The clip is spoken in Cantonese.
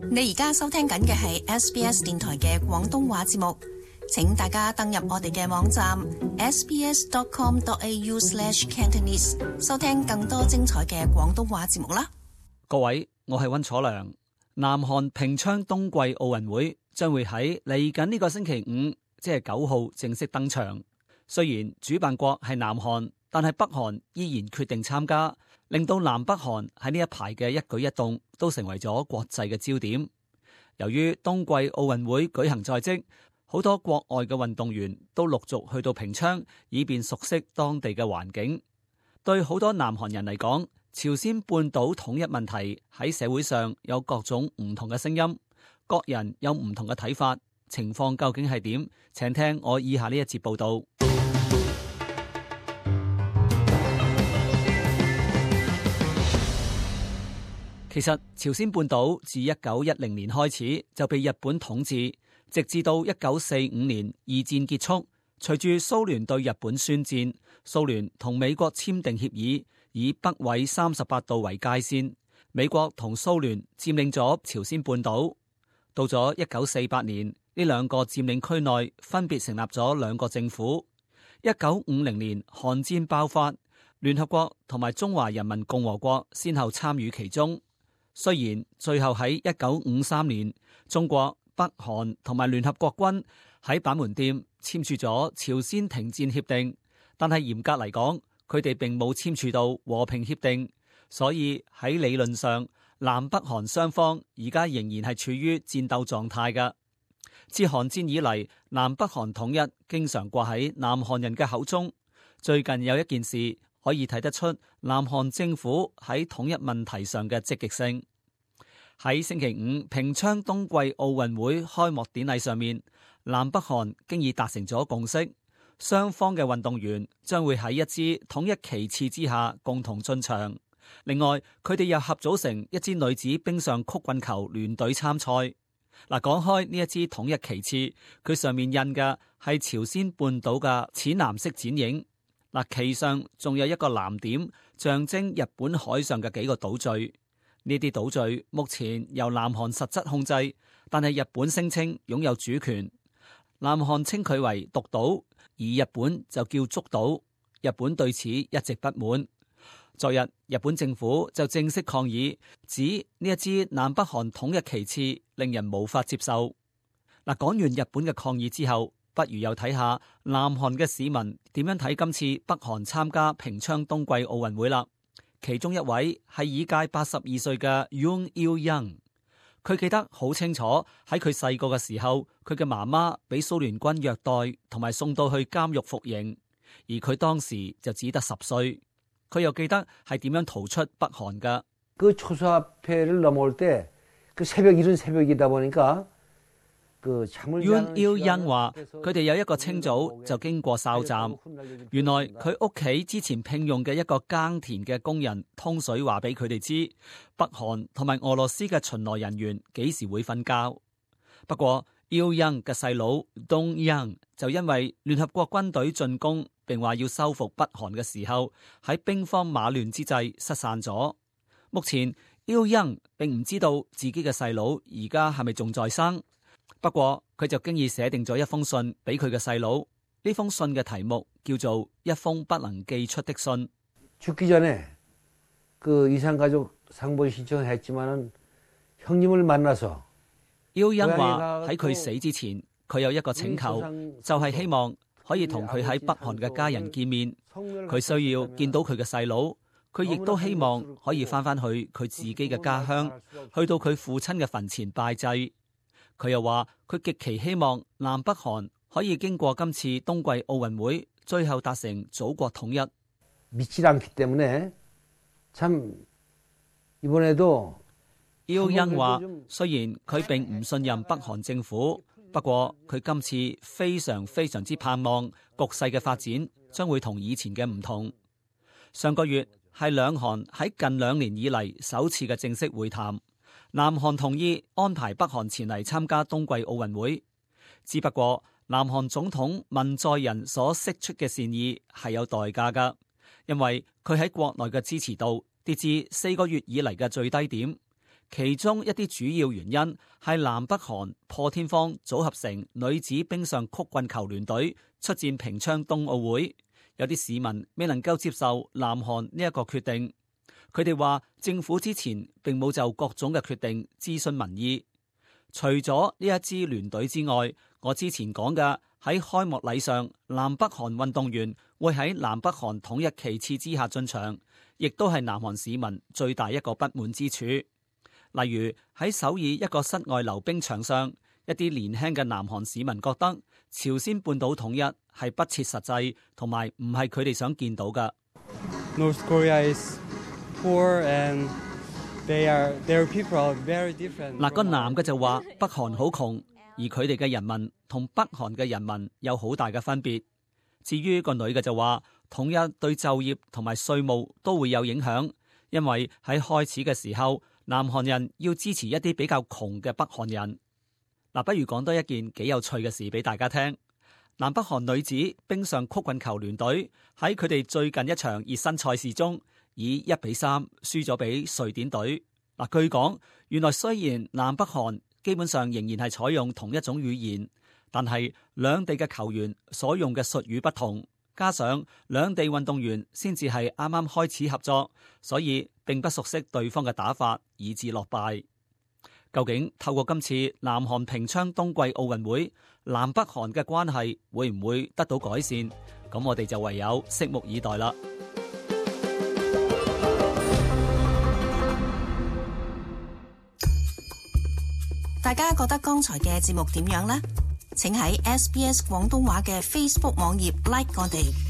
你而家收聽緊嘅係 SBS 電台嘅廣東話節目，請大家登入我哋嘅網站 sbs.com.au/cantonese 收聽更多精彩嘅廣東話節目啦。 各位，我係溫楚良。南韓平昌冬季奧運會將會喺嚟緊呢個星期五，即係9號正式登場。雖然主辦國係南韓，但係北韓依然決定參加，令到南北韓喺呢一排嘅一舉一動都成為咗國際嘅焦點。由於冬季奧運會舉行在即，好多國外嘅運動員都陸續去到平昌，以便熟悉當地嘅環境。對好多南韓人嚟講，朝鮮半島統一問題喺社會上有各種唔同嘅聲音，各人有唔同嘅睇法。情況究竟係點？請聽我以下呢一節報道。其實朝鮮半島自1910年開始就被日本統治，直至到1945年二戰結束。隨住蘇聯對日本宣戰，蘇聯同美國簽訂協議，以北緯38度為界線，美國同蘇聯佔領咗朝鮮半島。到咗1948年，呢兩個佔領區內分別成立咗兩個政府。1950年韓戰爆發，聯合國同埋中華人民共和國先後參與其中。雖然最後喺1953年，中國、北韓同埋聯合國軍喺板門店簽署咗朝鮮停戰協定，但係嚴格嚟講，佢哋並冇簽署到和平協定，所以喺理論上，南北韓雙方而家仍然係處於戰鬥狀態嘅。自韓戰以嚟，南北韓統一經常掛喺南韓人嘅口中。最近有一件事可以睇得出南韓政府喺統一問題上嘅積極性。喺星期五平昌冬季奧運會開幕典禮上面，南北韓經已達成咗共識，雙方嘅運動員將會喺一支統一旗幟之下共同進場。另外，佢哋又合組成一支女子冰上曲棍球聯隊參賽。嗱，講開呢一支統一旗幟，佢上面印嘅係朝鮮半島嘅淺藍色剪影。嗱，旗上仲有一個藍點，象徵日本海上嘅幾個島嶼。呢啲島嶼目前由南韓實質控制，但係日本聲稱擁有主權。南韓稱佢為獨島，而日本就叫竹島。日本對此一直不滿。昨日日本政府就正式抗議，指呢一支南北韓統一旗幟令人無法接受。嗱，講完日本嘅抗議之後，不如又睇下南韓嘅市民點樣睇今次北韓參加平昌冬季奧運會啦。其中一位係已屆82歲嘅 Yoon Il-young， 佢記得好清楚，喺佢細個嘅時候，佢嘅媽媽俾蘇聯軍虐待同埋送到去監獄服刑，而佢當時就只得10歲。佢又記得係點樣逃出北韓噶。 그 초소화폐를 넘어올 때 그 새벽 이른 새벽이다 보니까 Yoon Il-young話佢哋有一個清早就經過哨站，原來佢屋企之前聘用嘅一個耕田嘅工人通水話俾佢哋知，北韓同埋俄羅斯嘅巡邏人員幾時會瞓覺。不過 Il-young 嘅細佬 Dong-young 就因為聯合國軍隊進攻並話要收復北韓嘅時候，喺兵荒馬亂之際失散咗。目前 Il-young 並唔知道自己嘅細佬而家係咪仲在生。不過佢就經已寫定咗一封信俾佢嘅細佬，呢封信嘅題目叫做一封不能寄出的信。 죽기 전에 그 이산가족 상봉 신청했지만은 형님을 만나서 Il-young話喺佢死之前，佢有一個請求，就係希望可以同佢喺北韓嘅家人見面。佢需要見到佢嘅細佬，佢亦都希望可以翻返去佢自己嘅家鄉，去到佢父親嘅墳前拜祭。佢又話佢極其希望南北韓可以經過今次冬季奧運會，最後達成祖國統一。 믿지 않기 때문에 참 이번에도 Il-young話雖然佢並唔信任北韓政府，不過佢今次非常之盼望局勢嘅發展將會同以前嘅唔同。上個月係兩韓喺近2年以嚟首次嘅正式會談。南韓同意安排北韓前嚟參加冬季奧運會，只不過南韓總統文在寅所釋出嘅善意係有代價㗎，因為佢喺國內嘅支持度跌至4個月以嚟嘅最低點。 其中一啲主要原因係南北韓破天荒組合成女子冰上曲棍球聯隊出戰平昌冬奧會，有啲市民未能夠接受南韓呢一個決定。佢哋話政府之前並冇就各種嘅決定諮詢民意。除咗呢一支聯隊之外，我之前講嘅喺開幕禮上，南北韓運動員會喺南北韓統一旗幟之下進場，亦都係南韓市民最大一個不滿之處。例如喺首爾一個室外溜冰場上，一啲年輕嘅南韓市民覺得朝鮮半島統一係不切實際，同埋唔係佢哋想見到嘅。 North Korea is poor and their people are very different。 嗱，個男嘅就話北韓好窮，而佢哋嘅人民同北韓嘅人民有好大嘅分別。至於個女嘅就話統一對就業同埋稅務都會有影響，因為喺開始嘅時候，南韓人要支持一啲比較窮嘅北韓人。嗱，不如講多一件幾有趣嘅事俾大家聽。南北韓女子冰上曲棍球聯隊喺佢哋最近一場熱身賽事中，以1-3輸咗俾瑞典隊。嗱，據講，原來雖然南北韓基本上仍然係採用同一種語言，但係兩地嘅球員所用嘅術語不同，加上兩地運動員先至係啱啱開始合作，所以並不熟悉對方嘅打法，以致落敗。究竟透過今次南韓平昌冬季奧運會，南北韓嘅關係會唔會得到改善？咁我哋就唯有拭目以待啦。 大家覺得剛才嘅節目點樣呢？請喺SBS 廣東話嘅 Facebook 網頁 like 我哋。